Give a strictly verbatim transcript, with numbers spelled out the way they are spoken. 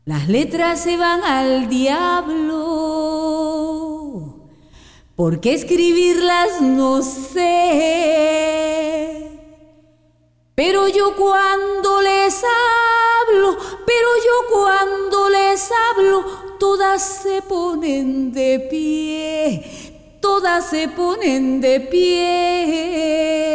Las letras se van al diablo, porque escribirlas no sé. Pero yo cuando les hablo, pero yo cuando les hablo, todas se ponen de pie, todas se ponen de pie.